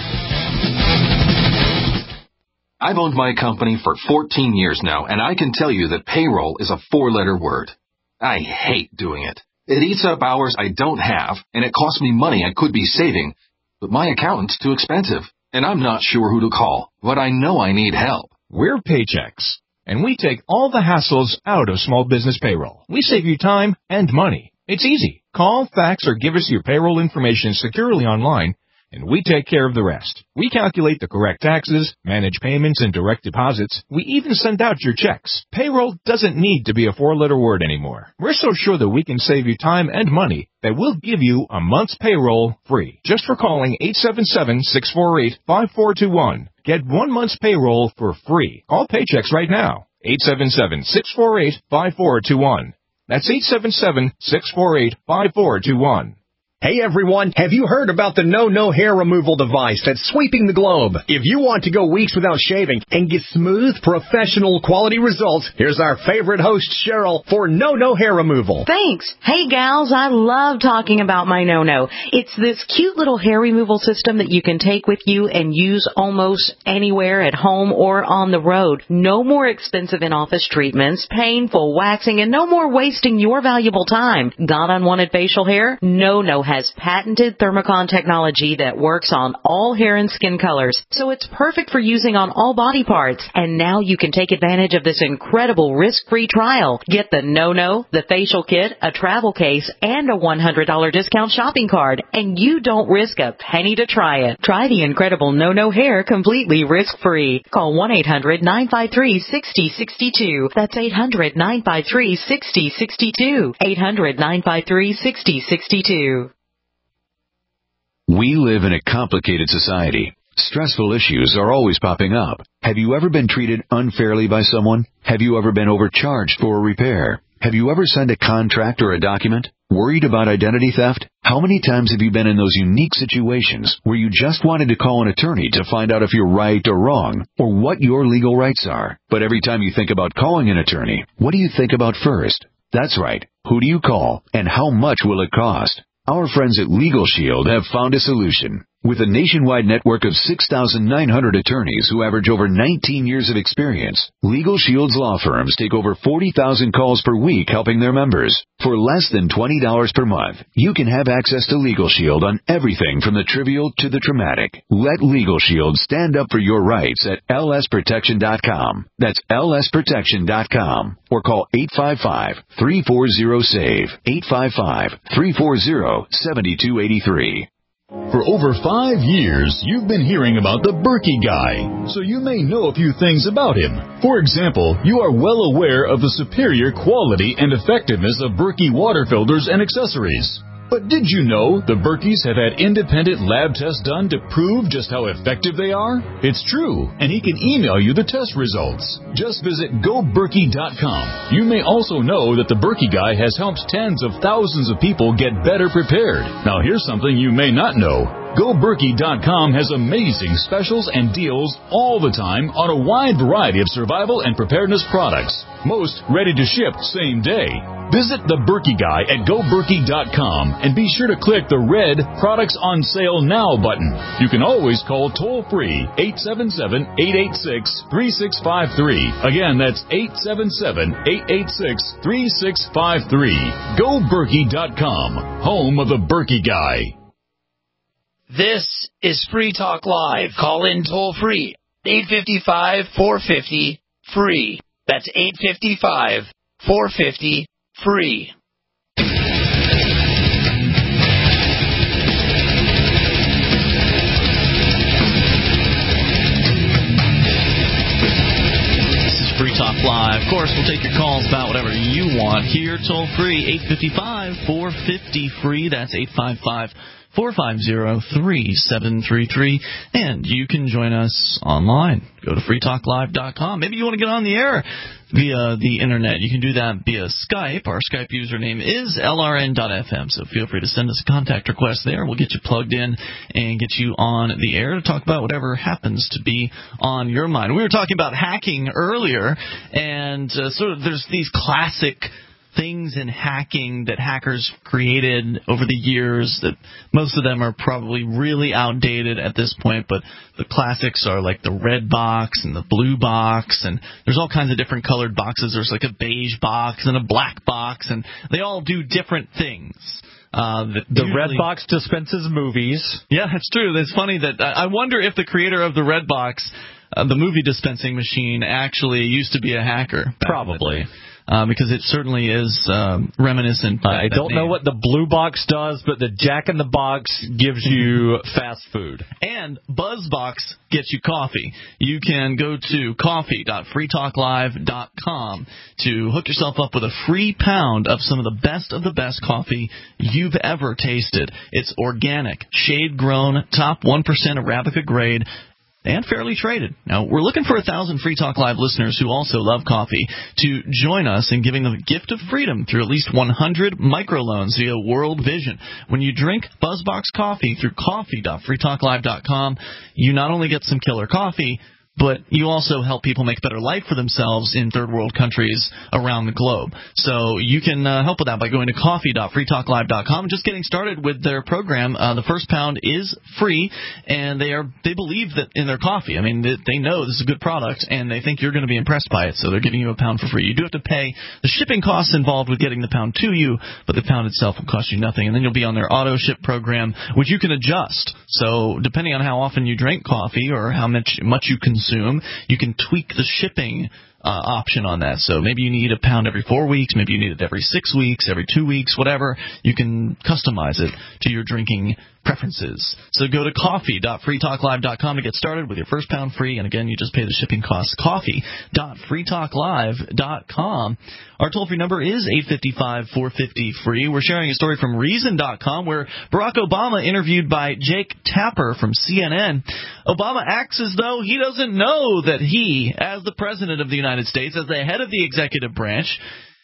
I've owned my company for fourteen years now, and I can tell you that payroll is a four-letter word. I hate doing it. It eats up hours I don't have, and it costs me money I could be saving. But my accountant's too expensive, and I'm not sure who to call, but I know I need help. We're Paychex, and we take all the hassles out of small business payroll. We save you time and money. It's easy. Call, fax, or give us your payroll information securely online, and we take care of the rest. We calculate the correct taxes, manage payments and direct deposits. We even send out your checks. Payroll doesn't need to be a four-letter word anymore. We're so sure that we can save you time and money that we'll give you a month's payroll free just for calling eight seven seven, six four eight, five four two one. Get one month's payroll for free. Call Paychex right now. eight seven seven, six four eight, five four two one. That's eight seven seven, six four eight, five four two one. Hey everyone, have you heard about the No No hair removal device that's sweeping the globe? If you want to go weeks without shaving and get smooth, professional quality results, here's our favorite host, Cheryl, for No No hair removal. Thanks. Hey gals, I love talking about my No No. It's this cute little hair removal system that you can take with you and use almost anywhere at home or on the road. No more expensive in-office treatments, painful waxing, and no more wasting your valuable time. Got unwanted facial hair? No No has patented Thermocon technology that works on all hair and skin colors, so it's perfect for using on all body parts. And now you can take advantage of this incredible risk-free trial. Get the No No, the facial kit, a travel case, and a one hundred dollars discount shopping card, and you don't risk a penny to try it. Try the incredible No No hair completely risk-free. Call one eight hundred, nine five three, six zero six two. That's eight hundred, nine five three, six zero six two. eight hundred, nine five three, six zero six two. We live in a complicated society. Stressful issues are always popping up. Have you ever been treated unfairly by someone? Have you ever been overcharged for a repair? Have you ever signed a contract or a document? Worried about identity theft? How many times have you been in those unique situations where you just wanted to call an attorney to find out if you're right or wrong, or what your legal rights are? But every time you think about calling an attorney, what do you think about first? That's right. Who do you call, and how much will it cost? Our friends at Legal Shield have found a solution. With a nationwide network of six thousand nine hundred attorneys who average over nineteen years of experience, Legal Shield's law firms take over forty thousand calls per week helping their members. For less than twenty dollars per month, you can have access to Legal Shield on everything from the trivial to the traumatic. Let Legal Shield stand up for your rights at L S protection dot com. That's L S protection dot com. Or call eight five five, three four zero, S A V E, eight five five, three four zero, seven two eight three. For over five years, you've been hearing about the Berkey Guy, so you may know a few things about him. For example, you are well aware of the superior quality and effectiveness of Berkey water filters and accessories. But did you know the Berkeys have had independent lab tests done to prove just how effective they are? It's true, and he can email you the test results. Just visit go berkey dot com. You may also know that the Berkey Guy has helped tens of thousands of people get better prepared. Now here's something you may not know. go berkey dot com has amazing specials and deals all the time on a wide variety of survival and preparedness products. Most ready to ship same day. Visit the Berkey Guy at go berkey dot com and be sure to click the red Products on Sale Now button. You can always call toll-free eight seven seven, eight eight six, three six five three. Again, that's eight seven seven, eight eight six, three six five three. go berkey dot com, home of the Berkey Guy. This is Free Talk Live. Call in toll-free, eight five five, four five zero, free. That's eight five five, four five zero, free. This is Free Talk Live. Of course, we'll take your calls about whatever you want here. Toll free, eight five five, four five zero, free. That's eight five five, four five zero, three seven three three. And you can join us online. Go to free talk live dot com. Maybe you want to get on the air via the internet. You can do that via Skype. Our Skype username is L R N dot F M, so feel free to send us a contact request there. We'll get you plugged in and get you on the air to talk about whatever happens to be on your mind. We were talking about hacking earlier, and uh, sort of there's these classic things in hacking that hackers created over the years that most of them are probably really outdated at this point, but the classics are like the red box and the blue box, and there's all kinds of different colored boxes. There's like a beige box and a black box, and they all do different things. Uh, the usually, red box dispenses movies. Yeah, it's true. It's funny that I wonder if the creator of the red box, uh, the movie dispensing machine, actually used to be a hacker. Probably. Uh, because it certainly is um, reminiscent. Uh, I don't name. know what the blue box does, but the Jack in the Box gives you fast food. And BuzzBox gets you coffee. You can go to coffee dot free talk live dot com to hook yourself up with a free pound of some of the best of the best coffee you've ever tasted. It's organic, shade-grown, top one percent Arabica grade, and fairly traded. Now, we're looking for a thousand Free Talk Live listeners who also love coffee to join us in giving them a gift of freedom through at least one hundred microloans via World Vision. When you drink BuzzBox coffee through coffee dot free talk live dot com, you not only get some killer coffee, but you also help people make a better life for themselves in third world countries around the globe. So you can uh, help with that by going to coffee dot free talk live dot com and just getting started with their program. Uh, the first pound is free, and they are they believe that in their coffee. I mean, they, they know this is a good product, and they think you're going to be impressed by it, so they're giving you a pound for free. You do have to pay the shipping costs involved with getting the pound to you, but the pound itself will cost you nothing, and then you'll be on their auto ship program, which you can adjust. So depending on how often you drink coffee or how much much you consume, you can tweak the shipping uh, option on that. So maybe you need a pound every four weeks, maybe you need it every six weeks, every two weeks, whatever. You can customize it to your drinking preferences. So go to coffee dot free talk live dot com to get started with your first pound free, and again, you just pay the shipping costs. coffee dot free talk live dot com. Our toll-free number is eight five five, four five zero, free. We're sharing a story from reason dot com where Barack Obama, interviewed by Jake Tapper from C N N. Obama acts as though he doesn't know that he, as the President of the United States, as the head of the executive branch,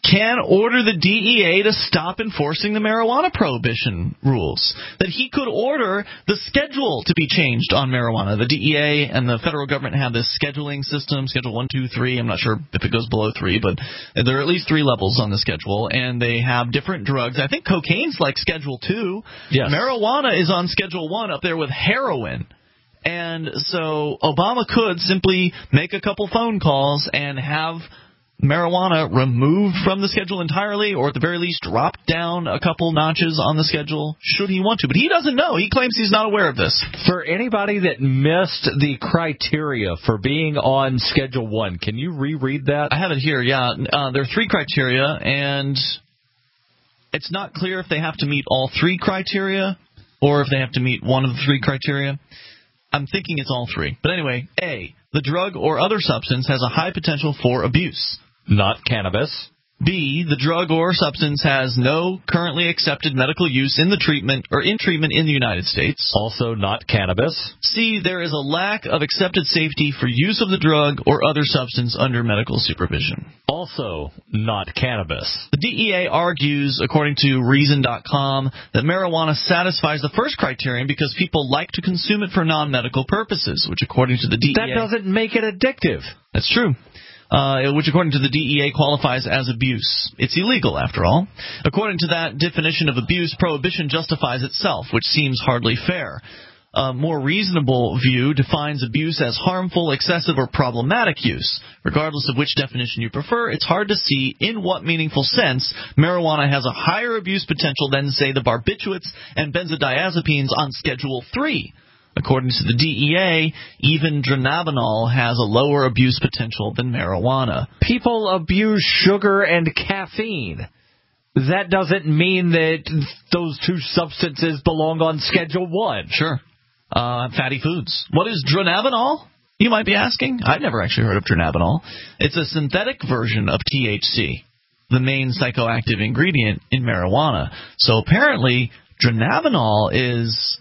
can order the D E A to stop enforcing the marijuana prohibition rules. That he could order the schedule to be changed on marijuana. The D E A and the federal government have this scheduling system, Schedule one, two, three. I'm not sure if it goes below three, but there are at least three levels on the schedule, and they have different drugs. I think cocaine's like Schedule two. Yes. Marijuana is on Schedule one up there with heroin. And so Obama could simply make a couple phone calls and have marijuana removed from the schedule entirely, or at the very least drop down a couple notches on the schedule, should he want to. But he doesn't know. He claims he's not aware of this. For anybody that missed the criteria for being on Schedule one, can you reread that? I have it here, yeah. Uh, there are three criteria, and it's not clear if they have to meet all three criteria or if they have to meet one of the three criteria. I'm thinking it's all three. But anyway, A, the drug or other substance has a high potential for abuse. Not cannabis. B, the drug or substance has no currently accepted medical use in the treatment or in treatment in the United States. Also not cannabis. C, there is a lack of accepted safety for use of the drug or other substance under medical supervision. Also not cannabis. The D E A argues, according to Reason dot com, that marijuana satisfies the first criterion because people like to consume it for non-medical purposes, which according to the D E A... That doesn't make it addictive. That's true. Uh, which according to the D E A qualifies as abuse. It's illegal, after all. According to that definition of abuse, prohibition justifies itself, which seems hardly fair. A more reasonable view defines abuse as harmful, excessive, or problematic use. Regardless of which definition you prefer, it's hard to see in what meaningful sense marijuana has a higher abuse potential than, say, the barbiturates and benzodiazepines on Schedule three. According to the D E A, even dronabinol has a lower abuse potential than marijuana. People abuse sugar and caffeine. That doesn't mean that those two substances belong on Schedule one. Sure. Uh, fatty foods. What is dronabinol, you might be asking? I've never actually heard of dronabinol. It's a synthetic version of T H C, the main psychoactive ingredient in marijuana. So apparently, dronabinol is...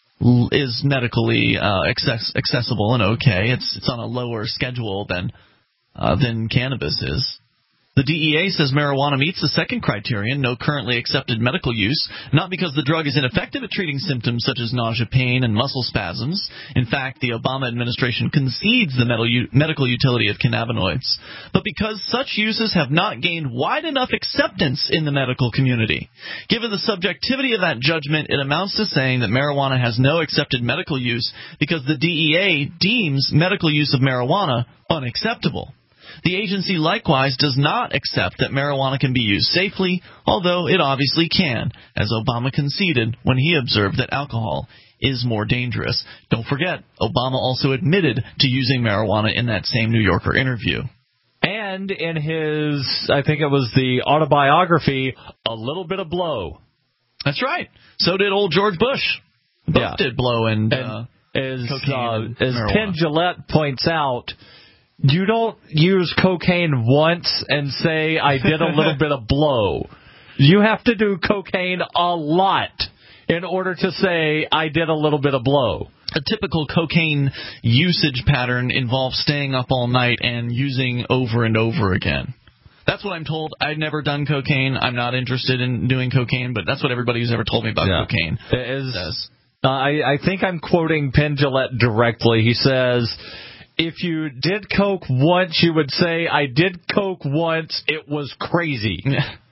is medically uh, access- accessible and okay. It's it's on a lower schedule than uh, than cannabis is. The D E A says marijuana meets the second criterion, no currently accepted medical use, not because the drug is ineffective at treating symptoms such as nausea, pain, and muscle spasms. In fact, the Obama administration concedes the medical utility of cannabinoids, but because such uses have not gained wide enough acceptance in the medical community. Given the subjectivity of that judgment, it amounts to saying that marijuana has no accepted medical use because the D E A deems medical use of marijuana unacceptable. The agency likewise does not accept that marijuana can be used safely, although it obviously can, as Obama conceded when he observed that alcohol is more dangerous. Don't forget, Obama also admitted to using marijuana in that same New Yorker interview. And in his, I think it was the autobiography, A Little Bit of Blow. That's right. So did old George Bush. Both yeah. did blow and, and uh, as, cocaine uh, and as Penn Jillette points out, you don't use cocaine once and say, I did a little bit of blow. You have to do cocaine a lot in order to say, I did a little bit of blow. A typical cocaine usage pattern involves staying up all night and using over and over again. That's what I'm told. I've never done cocaine. I'm not interested in doing cocaine, but that's what everybody who's ever told me about yeah. cocaine is, says. Uh, I, I think I'm quoting Penn Jillette directly. He says, if you did coke once, you would say, I did coke once, it was crazy.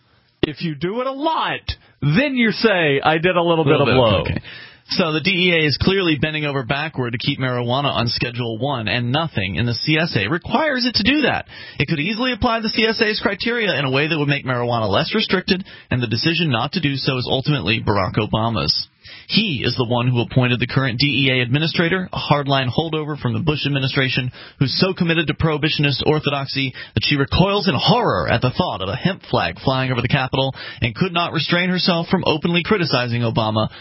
If you do it a lot, then you say, I did a little, little bit of blow. Of so the D E A is clearly bending over backward to keep marijuana on Schedule one, and nothing in the C S A requires it to do that. It could easily apply the C S A's criteria in a way that would make marijuana less restricted, and the decision not to do so is ultimately Barack Obama's. He is the one who appointed the current D E A administrator, a hardline holdover from the Bush administration, who's so committed to prohibitionist orthodoxy that she recoils in horror at the thought of a hemp flag flying over the Capitol and could not restrain herself from openly criticizing Obama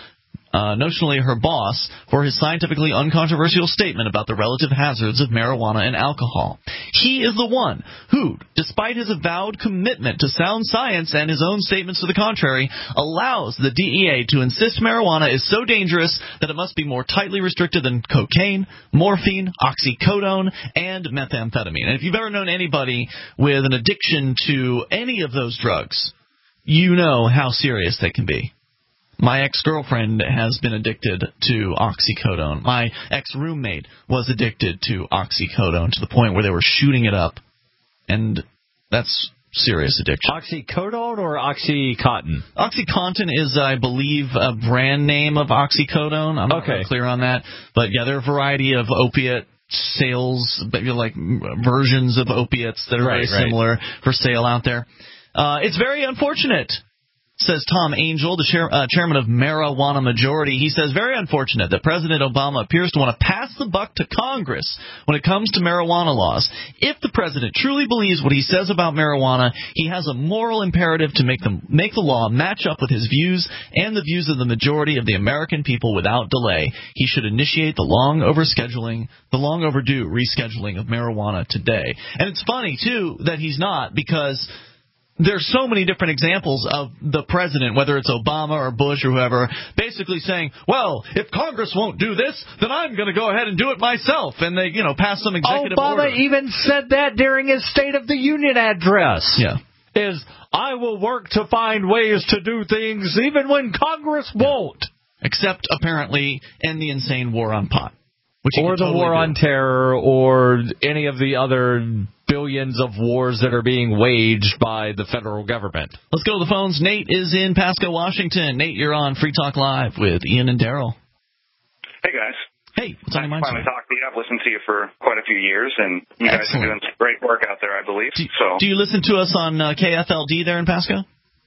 uh, notionally her boss, for his scientifically uncontroversial statement about the relative hazards of marijuana and alcohol. He is the one who, despite his avowed commitment to sound science and his own statements to the contrary, allows the D E A to insist marijuana is so dangerous that it must be more tightly restricted than cocaine, morphine, oxycodone, and methamphetamine. And if you've ever known anybody with an addiction to any of those drugs, you know how serious they can be. My ex-girlfriend has been addicted to oxycodone. My ex-roommate was addicted to oxycodone to the point where they were shooting it up. And that's serious addiction. Oxycodone or Oxycontin? Oxycontin is, I believe, a brand name of oxycodone. I'm not okay. clear on that. But, yeah, there are a variety of opiate sales, like versions of opiates that are right, very right. similar for sale out there. Uh, it's very unfortunate, says Tom Angel, the chair, uh, chairman of Marijuana Majority. He says, very unfortunate that President Obama appears to want to pass the buck to Congress when it comes to marijuana laws. If the president truly believes what he says about marijuana, he has a moral imperative to make the, make the law match up with his views and the views of the majority of the American people without delay. He should initiate the long overscheduling, the long overdue rescheduling of marijuana today. And it's funny, too, that he's not, because there's so many different examples of the president, whether it's Obama or Bush or whoever, basically saying, well, if Congress won't do this, then I'm going to go ahead and do it myself. And they, you know, pass some executive Obama order. Obama even said that during his State of the Union address. Yeah. Is, I will work to find ways to do things even when Congress won't. Except, apparently, end the insane war on pot. Which or the totally war do. on terror, or any of the other billions of wars that are being waged by the federal government. Let's go to the phones. Nate is in Pasco, Washington. Nate, you're on Free Talk Live with Ian and Daryl. Hey, guys. Hey, what's on your mind? I finally talked to you. I've listened to you for quite a few years, and you Excellent. guys are doing some great work out there, I believe. Do, so. do you listen to us on uh, K F L D there in Pasco?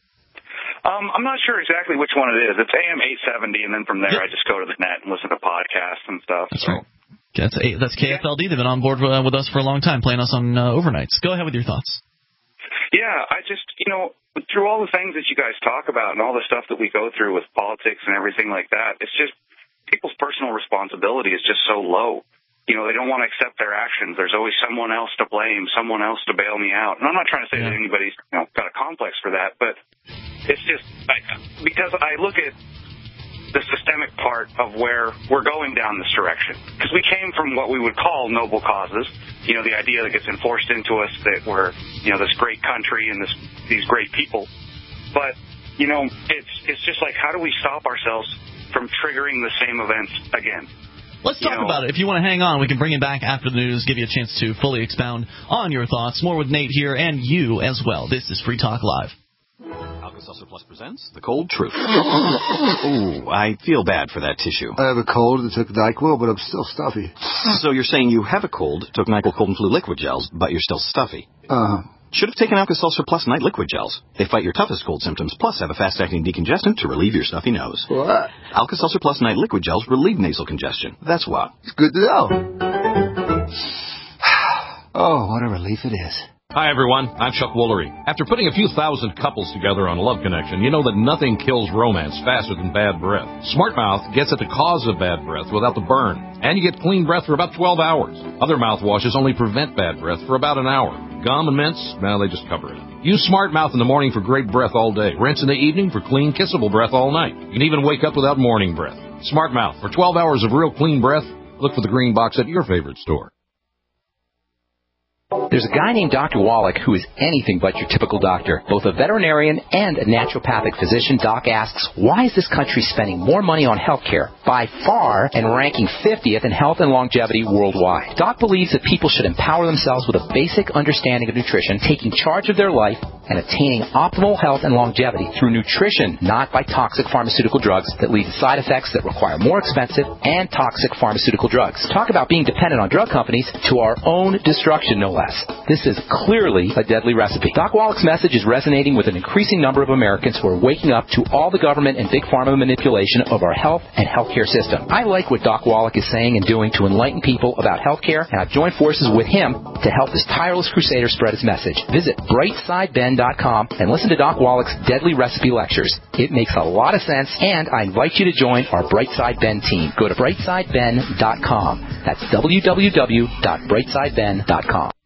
Um, I'm not sure exactly which one it is. It's A M eight seventy, and then from there yep. I just go to the net and listen to podcasts and stuff. That's so. right. That's, a, that's K F L D. They've been on board with, uh, with us for a long time, playing us on uh, overnights. Go ahead with your thoughts. Yeah, I just, you know, through all the things that you guys talk about and all the stuff that we go through with politics and everything like that, it's just people's personal responsibility is just so low. You know, they don't want to accept their actions. There's always someone else to blame, someone else to bail me out. And I'm not trying to say yeah. that anybody's, you know, got a complex for that, but it's just I, because I look at the systemic part of where we're going down this direction. Because we came from what we would call noble causes, you know, the idea that gets enforced into us that we're, you know, this great country and this these great people. But, you know, it's it's just like, how do we stop ourselves from triggering the same events again? Let's talk you know, about it. If you want to hang on, we can bring you back after the news, give you a chance to fully expound on your thoughts. More with Nate here and you as well. This is Free Talk Live. Alka-Seltzer Plus presents The Cold Truth. Ooh, I feel bad for that tissue. I have a cold and took NyQuil, but I'm still stuffy. So you're saying you have a cold, took NyQuil cold and flu liquid gels, but you're still stuffy? Uh-huh. Should have taken Alka-Seltzer Plus night liquid gels. They fight your toughest cold symptoms, plus have a fast-acting decongestant to relieve your stuffy nose. What? Alka-Seltzer Plus night liquid gels relieve nasal congestion. That's what. It's good to know. Oh, what a relief it is. Hi, everyone. I'm Chuck Woolery. After putting a few thousand couples together on Love Connection, you know that nothing kills romance faster than bad breath. Smart Mouth gets at the cause of bad breath without the burn, and you get clean breath for about twelve hours. Other mouthwashes only prevent bad breath for about an hour. Gum and mints, well, they just cover it. Use Smart Mouth in the morning for great breath all day. Rinse in the evening for clean, kissable breath all night. You can even wake up without morning breath. Smart Mouth, for twelve hours of real clean breath, look for the green box at your favorite store. There's a guy named Doctor Wallach who is anything but your typical doctor. Both a veterinarian and a naturopathic physician, Doc asks, why is this country spending more money on health care, by far, and ranking fiftieth in health and longevity worldwide? Doc believes that people should empower themselves with a basic understanding of nutrition, taking charge of their life, and attaining optimal health and longevity through nutrition, not by toxic pharmaceutical drugs that lead to side effects that require more expensive and toxic pharmaceutical drugs. Talk about being dependent on drug companies to our own destruction, no less. This is clearly a deadly recipe. Doc Wallach's message is resonating with an increasing number of Americans who are waking up to all the government and big pharma manipulation of our health and healthcare system. I like what Doc Wallach is saying and doing to enlighten people about healthcare, and I've joined forces with him to help this tireless crusader spread his message. Visit brightside ben ben dot com and listen to Doc Wallach's deadly recipe lectures. It makes a lot of sense, and I invite you to join our Brightside Ben team. Go to brightside ben dot com. That's w w w dot brightside ben dot com.